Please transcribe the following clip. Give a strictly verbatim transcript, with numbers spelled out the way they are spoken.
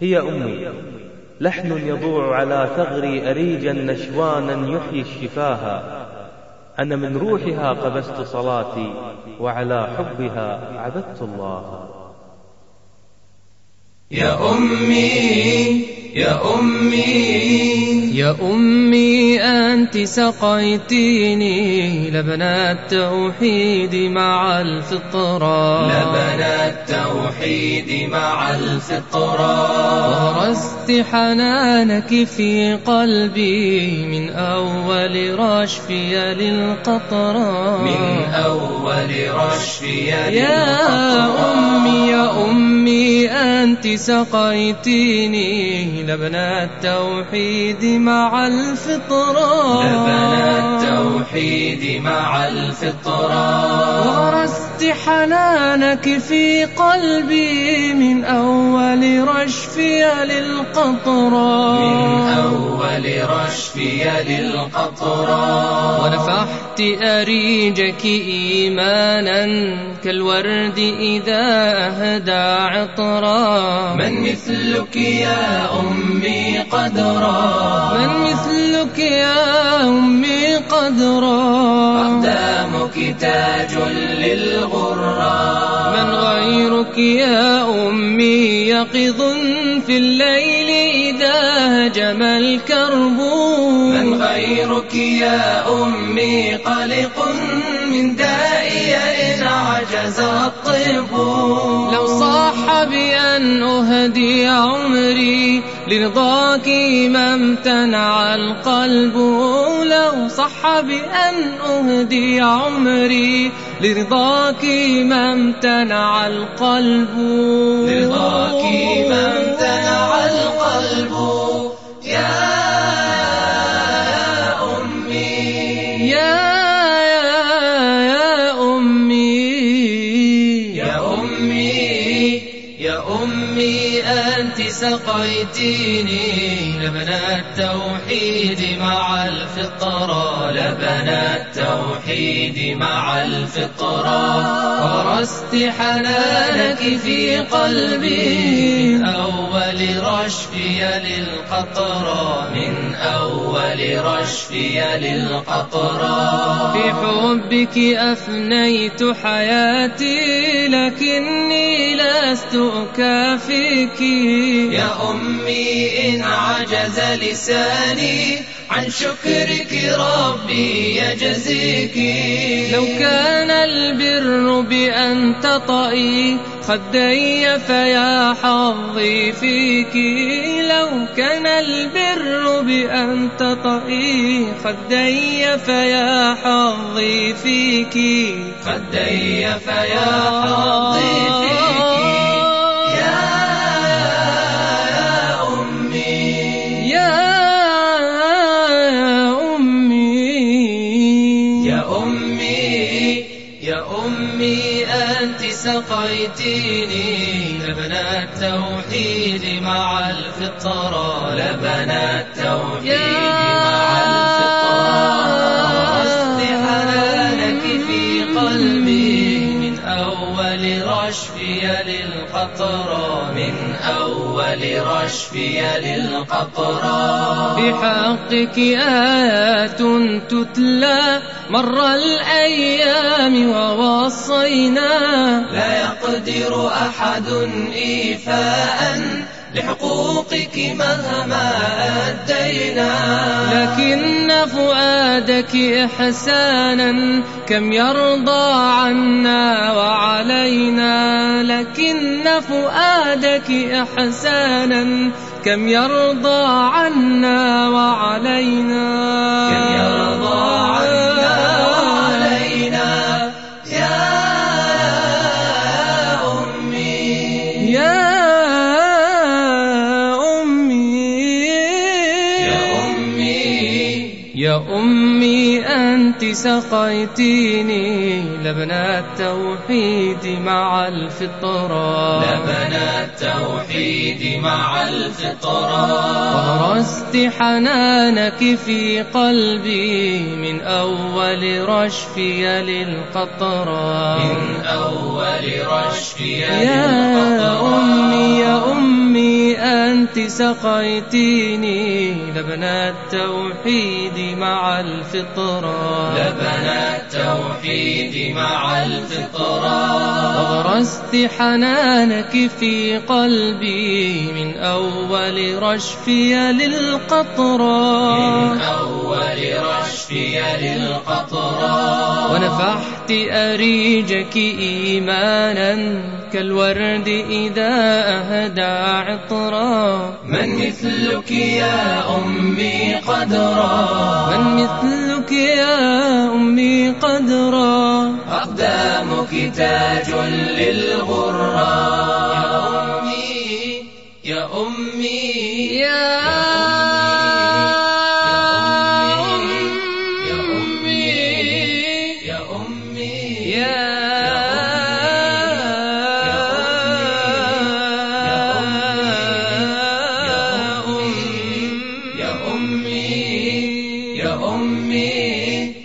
هي أمي لحن يضوع على ثغري أريجا نشوانا يحيي الشفاها. أنا من روحها قبست صلاتي وعلى حبها عبدت الله. يا أمي يا أمي يا أمي أنت سقيتيني لبن التوحيد مع الفطرة، لبن التوحيد مع الفطرة، وغرست حنانك في قلبي من أول رشفي للقطرة، من أول رشفي للقطرة. يا أمي يا أمي أنت سقيتيني لبن التوحيد مع الفطرة، لبن التوحيد مع الفطرة، ورست حنانك في قلبي من أول رشفي للقطرة، من أول رشفي للقطرة، ونفحت أريجك إيمانا كالورد إذا أهدى عطرا. من مثلك يا أمي قدرا، من مثلك يا أمي قدرا، أقدامك تاج للغرى. من غيرك يا أمي يقظ في الليل إذا هجم الكرب. من غيرك يا أمي قلق من دائي إن عجز الطب. لو صح بأن أهدي عمري لرضاك ما امتنع القلب، لو صح بأن أهدي عمري لرضاك ما امتنع القلب، لرضاك ما امتنع القلب. يا أمي يا يا أمي أنت سقيتيني لبن التوحيد مع الفطرة، لبن التوحيد مع الفطرة، ورست حنانك في قلبي من أول رشفي للقطرة، من أول رشفي للقطرة. بحبك أفنيت حياتي لكني لست أكافيك. يا أمي إن عجز لساني عن شكرك ربي يجزيك. لو كان البر بأن تطئي خدي فيا حظي فيك. لو كان البر بأن تطئي خدي فيا حظي فيك. خدي فيا حظي فيك. يا أمي أنت سقيتيني لبن التوحيد مع الفطرة، لبن التوحيد مع الفطرة، ورست حنانك في قلبي من أول رشفي للقطرة، من أول رشفي للقطرة. بحقك آيات تتلى مر الأيام ووصينا، لا يقدر أحد إيفاء لحقوقك مهما أدينا. لكن فؤادك إحسانا كم يرضى عنا وعلينا. لكن فؤادك إحسانا كم يرضى عنا وعلينا. كم يرضى عنا وعلينا. يا أمي يا أمي يا أمي يا أمي أنت سقيتيني لبن التوحيد مع الفطرة، لبن التوحيد مع الفطرة، ورست حنانك في قلبي من أول رشفي للقطرة، من أول رشفي يا للقطرة. أمي يا أمي أنت سقيتيني لبن التوحيد مع الفطرة، لبن التوحيد مع الفطرة. أغرست حنانك في قلبي من أول رشفي للقطرة، من أول رشفي للقطرة. ونفحت أريجك إيمانا كالورد إذا أهدى عطرا. من مثلك يا أمي قدرا، من مثلك يا أمي قدرا. أقدامك تاج للغرى. يا أمي يا أمي يا أمي يا يا أمي يا أمي